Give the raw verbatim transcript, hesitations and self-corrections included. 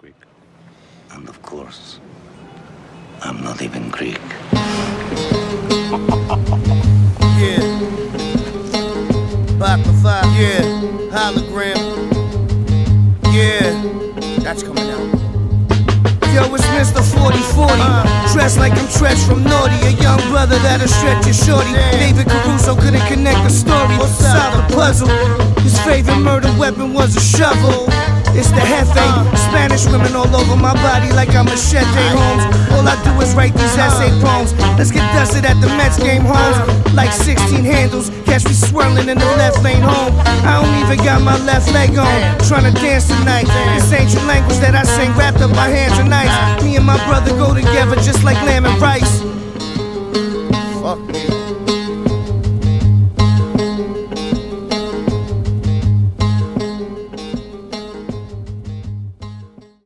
Greek. And of course, I'm not even Greek. Yeah. Baklava, yeah. Hologram. Yeah. That's coming out. Yo, it's Mister forty forty, uh, dressed like I'm Tretch from Naughty, a young brother that'll stretch your shorty. Damn. David Caruso couldn't connect the story, solve the puzzle. His favorite murder weapon was a shovel. It's the Jefe, uh, Spanish women all over my body like I'm Machete Holmes. All I do is write these essay poems. Let's get dusted at the Mets game homes. Like sixteen handles, catch me swirling in the left lane home. I don't even got my left leg on, trying to dance tonight. This ancient language that I sing wrapped up my hands and knives. Me and my brother go together just like lamb and rice.